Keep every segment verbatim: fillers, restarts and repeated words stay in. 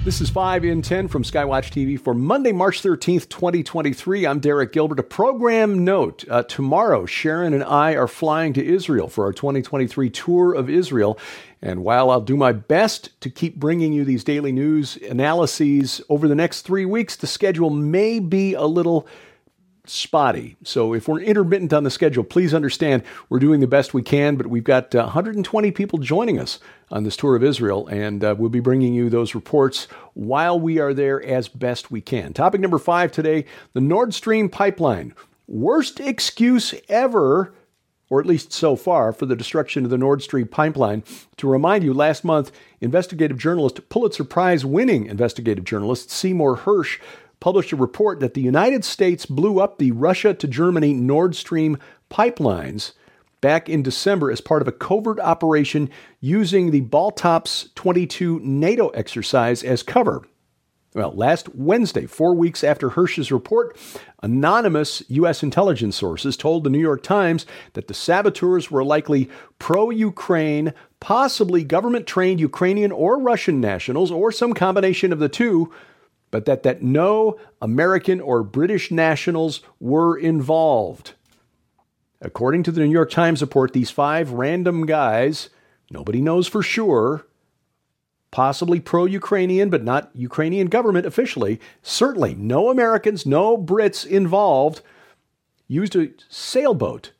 This is five in ten from Skywatch T V for Monday, March thirteenth, twenty twenty-three. I'm Derek Gilbert. A program note. Uh, tomorrow, Sharon and I are flying to Israel for our twenty twenty-three tour of Israel. And while I'll do my best to keep bringing you these daily news analyses over the next three weeks, the schedule may be a little spotty. So if we're intermittent on the schedule, please understand we're doing the best we can, but we've got uh, one hundred twenty people joining us on this tour of Israel, and uh, we'll be bringing you those reports while we are there as best we can. Topic number five today, the Nord Stream pipeline. Worst excuse ever, or at least so far, for the destruction of the Nord Stream pipeline. To remind you, last month, investigative journalist, Pulitzer Prize-winning investigative journalist Seymour Hersh published a report that the United States blew up the Russia to Germany Nord Stream pipelines back in December as part of a covert operation using the Baltops twenty-two NATO exercise as cover. Well, last Wednesday, four weeks after Hersh's report, anonymous U S intelligence sources told the New York Times that the saboteurs were likely pro-Ukraine, possibly government-trained Ukrainian or Russian nationals, or some combination of the two, but that, that no American or British nationals were involved. According to the New York Times report, these five random guys, nobody knows for sure, possibly pro-Ukrainian, but not Ukrainian government officially, certainly no Americans, no Brits involved, used a sailboat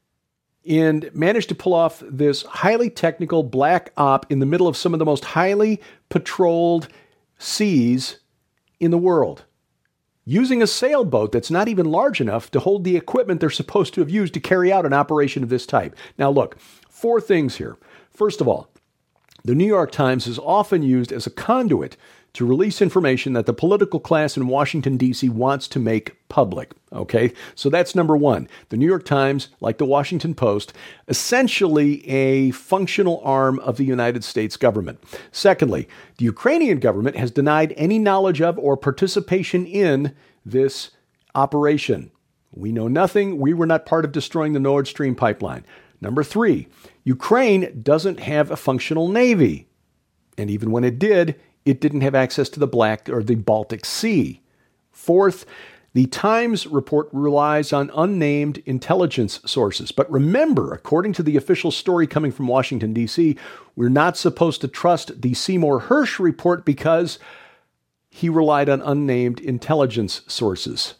and managed to pull off this highly technical black op in the middle of some of the most highly patrolled seas in the world, using a sailboat that's not even large enough to hold the equipment they're supposed to have used to carry out an operation of this type. Now look, four things here. First of all, the New York Times is often used as a conduit to release information that the political class in Washington, D C wants to make public. Okay, so that's number one. The New York Times, like the Washington Post, essentially a functional arm of the United States government. Secondly, the Ukrainian government has denied any knowledge of or participation in this operation. We know nothing. We were not part of destroying the Nord Stream pipeline. Number three, Ukraine doesn't have a functional navy. And even when it did, it didn't have access to the Black or the Baltic Sea. Fourth, the Times report relies on unnamed intelligence sources. But remember, according to the official story coming from Washington, D C, we're not supposed to trust the Seymour Hersh report because he relied on unnamed intelligence sources.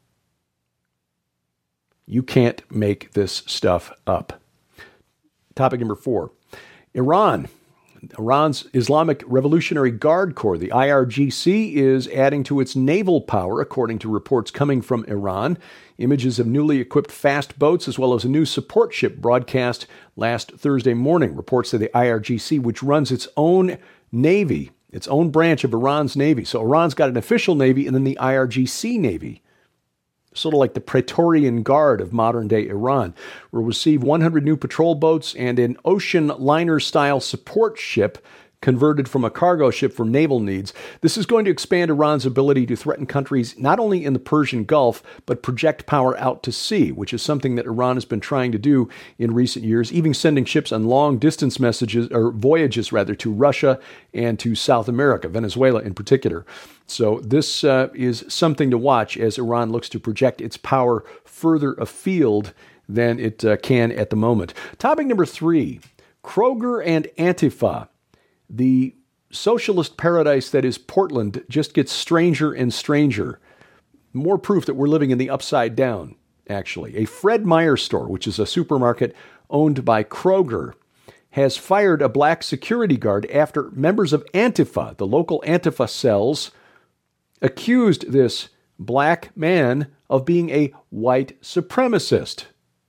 You can't make this stuff up. Topic number four, Iran. Iran's Islamic Revolutionary Guard Corps, the I R G C, is adding to its naval power, according to reports coming from Iran. Images of newly equipped fast boats, as well as a new support ship, broadcast last Thursday morning. Reports say the I R G C, which runs its own navy, its own branch of Iran's navy. So Iran's got an official navy and then the I R G C navy, sort of like the Praetorian Guard of modern-day Iran, will receive one hundred new patrol boats and an ocean liner-style support ship converted from a cargo ship for naval needs. This is going to expand Iran's ability to threaten countries not only in the Persian Gulf, but project power out to sea, which is something that Iran has been trying to do in recent years, even sending ships on long-distance messages or voyages, rather, to Russia and to South America, Venezuela in particular. So this uh, is something to watch as Iran looks to project its power further afield than it uh, can at the moment. Topic number three, Kroger and Antifa. The socialist paradise that is Portland just gets stranger and stranger. More proof that we're living in the upside down, actually. A Fred Meyer store, which is a supermarket owned by Kroger, has fired a black security guard after members of Antifa, the local Antifa cells, accused this black man of being a white supremacist.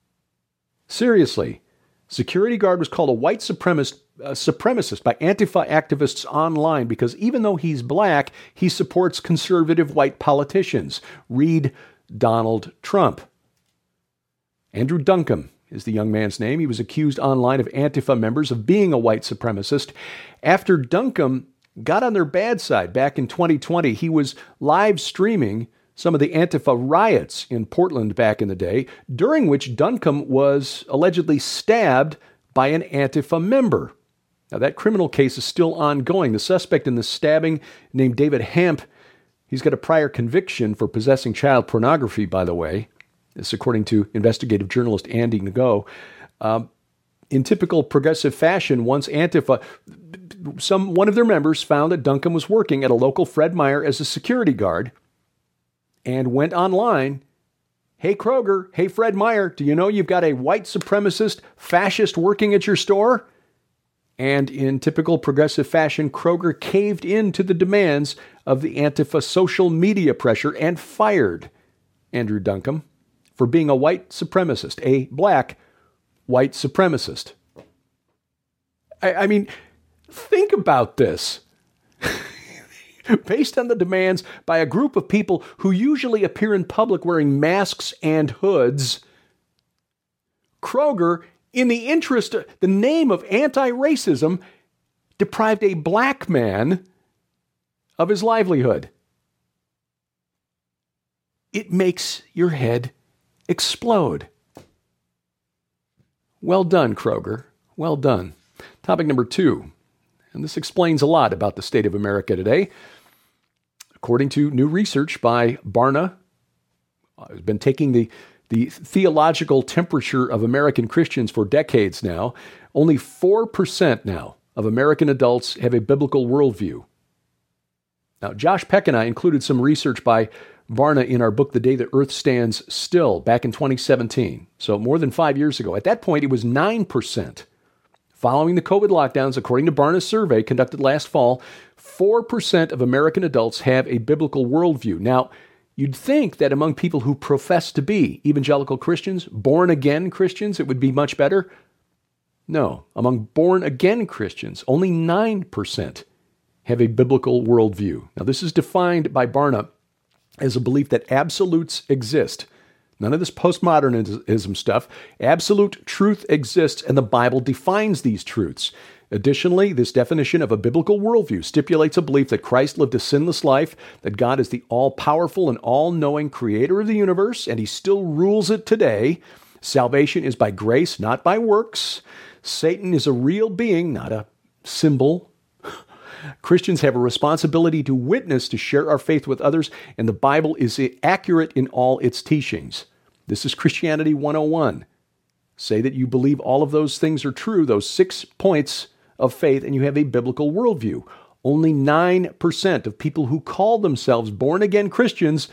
Seriously, security guard was called a white supremacist, uh, supremacist by Antifa activists online because even though he's black, he supports conservative white politicians. Read Donald Trump. Andrew Duncombe is the young man's name. He was accused online of Antifa members of being a white supremacist. After Duncombe got on their bad side back in twenty twenty, he was live streaming some of the Antifa riots in Portland back in the day, during which Duncombe was allegedly stabbed by an Antifa member. Now, that criminal case is still ongoing. The suspect in the stabbing, named David Hamp, he's got a prior conviction for possessing child pornography, by the way. This according to investigative journalist Andy Ngo. Um, in typical progressive fashion, once Antifa, some one of their members found that Duncan was working at a local Fred Meyer as a security guard and went online. Hey, Kroger. Hey, Fred Meyer. Do you know you've got a white supremacist fascist working at your store? And in typical progressive fashion, Kroger caved in to the demands of the Antifa social media pressure and fired Andrew Duncombe for being a white supremacist, a black white supremacist. I, I mean, think about this. Based on the demands by a group of people who usually appear in public wearing masks and hoods, Kroger, in the interest, the name of anti-racism, deprived a black man of his livelihood. It makes your head explode. Well done, Kroger. Well done. Topic number two, and this explains a lot about the state of America today. According to new research by Barna, who's been taking the The theological temperature of American Christians for decades now, only four percent now of American adults have a biblical worldview. Now, Josh Peck and I included some research by Barna in our book, The Day the Earth Stands Still, back in twenty seventeen, so more than five years ago. At that point, it was nine percent. Following the COVID lockdowns, according to Barna's survey conducted last fall, four percent of American adults have a biblical worldview. Now, you'd think that among people who profess to be evangelical Christians, born-again Christians, it would be much better. No, among born-again Christians, only nine percent have a biblical worldview. Now, this is defined by Barna as a belief that absolutes exist. None of this postmodernism stuff. Absolute truth exists, and the Bible defines these truths. Additionally, this definition of a biblical worldview stipulates a belief that Christ lived a sinless life, that God is the all-powerful and all-knowing creator of the universe, and he still rules it today. Salvation is by grace, not by works. Satan is a real being, not a symbol. Christians have a responsibility to witness, to share our faith with others, and the Bible is accurate in all its teachings. This is Christianity one oh one. Say that you believe all of those things are true, those six points of faith, and you have a biblical worldview. Only nine percent of people who call themselves born-again Christians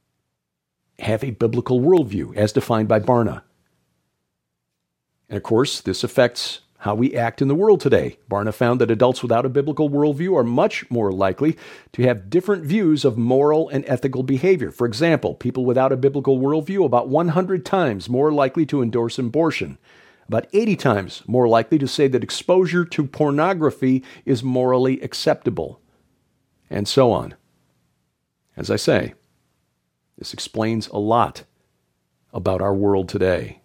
have a biblical worldview, as defined by Barna. And of course, this affects how we act in the world today. Barna found that adults without a biblical worldview are much more likely to have different views of moral and ethical behavior. For example, people without a biblical worldview are about one hundred times more likely to endorse abortion, about eighty times more likely to say that exposure to pornography is morally acceptable, and so on. As I say, this explains a lot about our world today.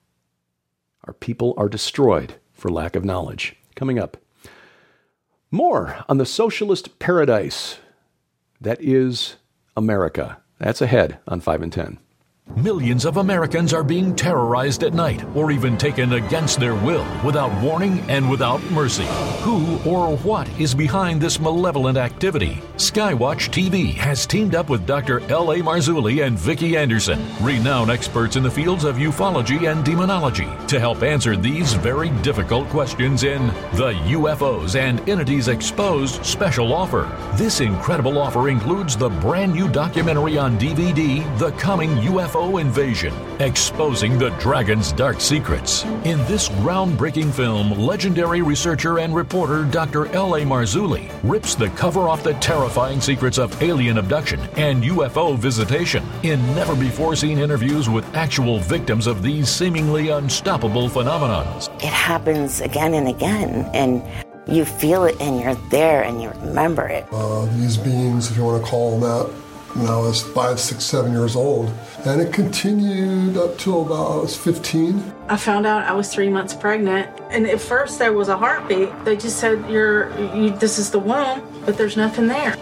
Our people are destroyed for lack of knowledge. Coming up, more on the socialist paradise that is America. That's ahead on five and ten. Millions of Americans are being terrorized at night or even taken against their will without warning and without mercy. Who or what is behind this malevolent activity? Skywatch T V has teamed up with Doctor L A Marzulli and Vicki Anderson, renowned experts in the fields of ufology and demonology, to help answer these very difficult questions in the U F Os and Entities Exposed special offer. This incredible offer includes the brand new documentary on D V D, The Coming U F O Invasion, exposing the dragon's dark secrets. In this groundbreaking film, legendary researcher and reporter Doctor L A Marzulli rips the cover off the terrifying secrets of alien abduction and U F O visitation in never-before-seen interviews with actual victims of these seemingly unstoppable phenomena. It happens again and again, and you feel it and you're there and you remember it. Uh, these beings, if you want to call them that, when I was five, six, seven years old. And it continued up till about I was fifteen. I found out I was three months pregnant. And at first there was a heartbeat. They just said, "You're, you, this is the womb," but there's nothing there.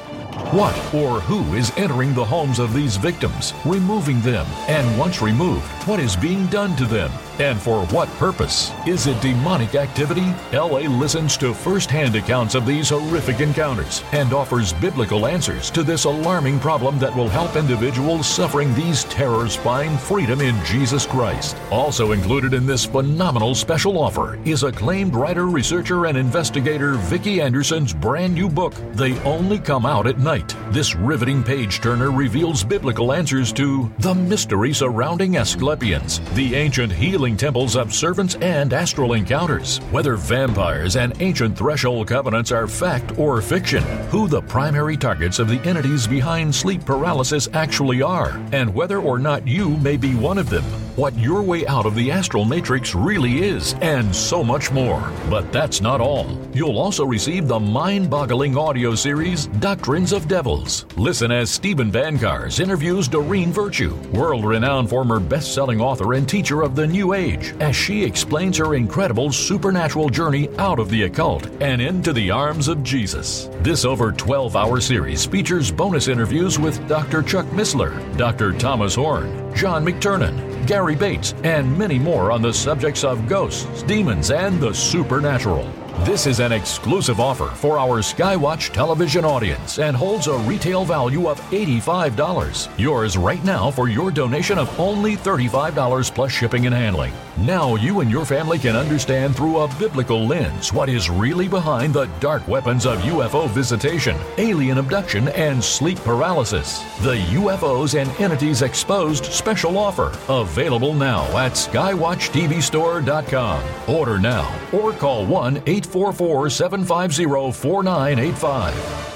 What or who is entering the homes of these victims, removing them, and once removed, what is being done to them, and for what purpose? Is it demonic activity? L A listens to first-hand accounts of these horrific encounters and offers biblical answers to this alarming problem that will help individuals suffering these terrors find freedom in Jesus Christ. Also included in this phenomenal special offer is acclaimed writer, researcher, and investigator Vicki Anderson's brand new book, They Only Come Out at Night. This riveting page-turner reveals biblical answers to the mystery surrounding Asclepians, the ancient healing temples of servants and astral encounters, whether vampires and ancient threshold covenants are fact or fiction, who the primary targets of the entities behind sleep paralysis actually are, and whether or not you may be one of them, what your way out of the astral matrix really is, and so much more. But that's not all. You'll also receive the mind-boggling audio series, Doctrines of Devils. Listen as Stephen Vankars interviews Doreen Virtue, world-renowned former best-selling author and teacher of the New Age, as she explains her incredible supernatural journey out of the occult and into the arms of Jesus. This over twelve-hour series features bonus interviews with Doctor Chuck Missler, Doctor Thomas Horn, John McTernan, Gary Bates, and many more on the subjects of ghosts, demons, and the supernatural. This is an exclusive offer for our Skywatch television audience and holds a retail value of eighty-five dollars. Yours right now for your donation of only thirty-five dollars plus shipping and handling. Now you and your family can understand through a biblical lens what is really behind the dark weapons of U F O visitation, alien abduction, and sleep paralysis. The U F Os and Entities Exposed special offer, available now at skywatch t v store dot com. Order now or call one eight four four, seven five zero, four nine eight five.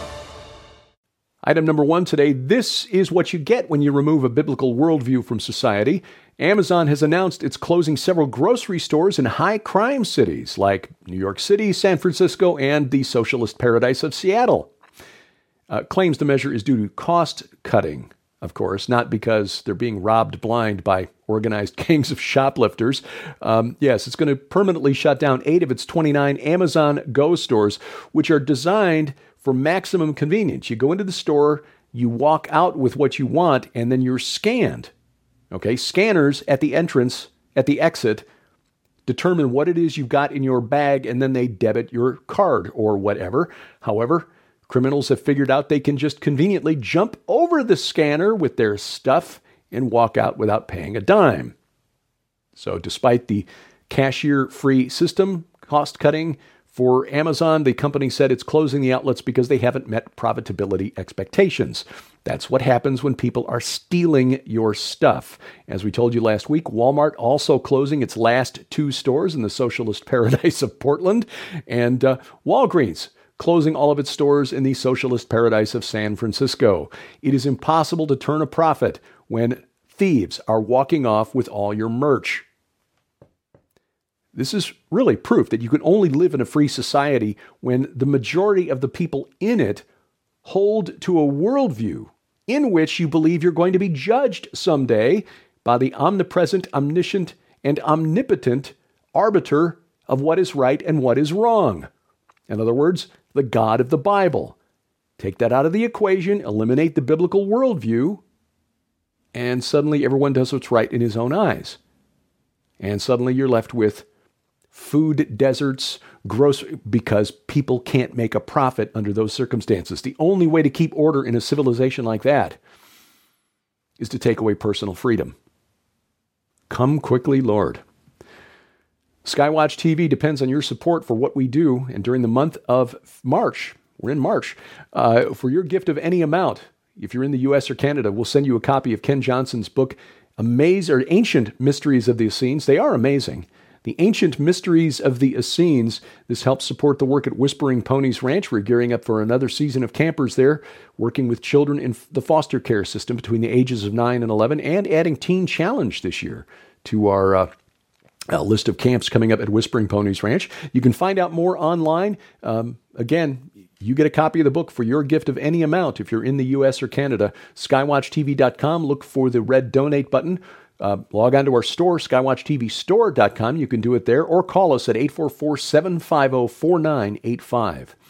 Item number one today, this is what you get when you remove a biblical worldview from society. Amazon has announced it's closing several grocery stores in high-crime cities like New York City, San Francisco, and the socialist paradise of Seattle. Uh, claims the measure is due to cost-cutting, of course, not because they're being robbed blind by organized gangs of shoplifters. Um, yes, it's going to permanently shut down eight of its twenty-nine Amazon Go stores, which are designed for maximum convenience. You go into the store, you walk out with what you want, and then you're scanned. Okay, scanners at the entrance, at the exit, determine what it is you've got in your bag, and then they debit your card or whatever. However, criminals have figured out they can just conveniently jump over the scanner with their stuff and walk out without paying a dime. So despite the cashier-free system cost-cutting for Amazon, the company said it's closing the outlets because they haven't met profitability expectations. That's what happens when people are stealing your stuff. As we told you last week, Walmart also closing its last two stores in the socialist paradise of Portland, and uh, Walgreens closing all of its stores in the socialist paradise of San Francisco. It is impossible to turn a profit when thieves are walking off with all your merch. This is really proof that you can only live in a free society when the majority of the people in it hold to a worldview in which you believe you're going to be judged someday by the omnipresent, omniscient, and omnipotent arbiter of what is right and what is wrong. In other words, the God of the Bible. Take that out of the equation, eliminate the biblical worldview, and suddenly everyone does what's right in his own eyes. And suddenly you're left with food deserts, gross, because people can't make a profit under those circumstances. The only way to keep order in a civilization like that is to take away personal freedom. Come quickly, Lord. Skywatch T V depends on your support for what we do, and during the month of March, we're in March, uh, for your gift of any amount, if you're in the U S or Canada, we'll send you a copy of Ken Johnson's book, Amaze or Ancient Mysteries of the Essenes. They are amazing. The Ancient Mysteries of the Essenes. This helps support the work at Whispering Ponies Ranch. We're gearing up for another season of campers there, working with children in the foster care system between the ages of nine and eleven, and adding Teen Challenge this year to our uh, uh, list of camps coming up at Whispering Ponies Ranch. You can find out more online. Um, again, you get a copy of the book for your gift of any amount if you're in the U S or Canada. skywatch t v dot com. Look for the red donate button. Uh, log on to our store, skywatch t v store dot com. You can do it there, or call us at eight four four, seven five zero, four nine eight five.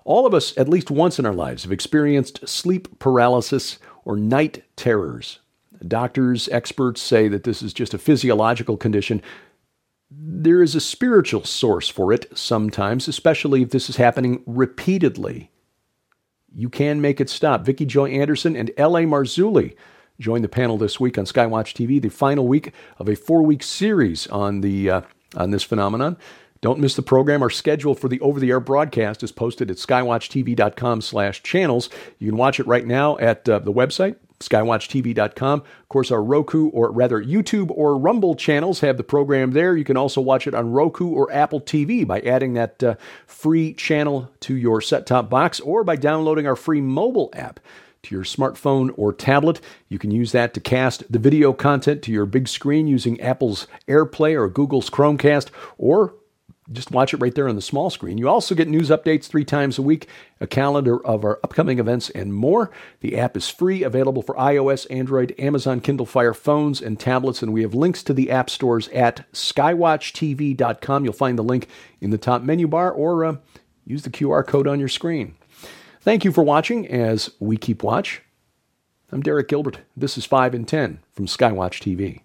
All of us, at least once in our lives, have experienced sleep paralysis or night terrors. Doctors, experts say that this is just a physiological condition. There is a spiritual source for it sometimes, especially if this is happening repeatedly. You can make it stop. Vicki Joy Anderson and L A Marzulli join the panel this week on Skywatch T V, the final week of a four-week series on the uh, on this phenomenon. Don't miss the program. Our schedule for the over-the-air broadcast is posted at skywatchtv.com slash channels. You can watch it right now at uh, the website, skywatch t v dot com. Of course, our Roku, or rather YouTube or Rumble channels have the program there. You can also watch it on Roku or Apple T V by adding that uh, free channel to your set-top box, or by downloading our free mobile app to your smartphone or tablet. You can use that to cast the video content to your big screen using Apple's AirPlay or Google's Chromecast, or just watch it right there on the small screen. You also get news updates three times a week, a calendar of our upcoming events, and more. The app is free, available for iOS, Android, Amazon Kindle Fire phones, and tablets, and we have links to the app stores at skywatch t v dot com. You'll find the link in the top menu bar, or uh, use the Q R code on your screen. Thank you for watching as we keep watch. I'm Derek Gilbert. This is five in ten from Skywatch T V.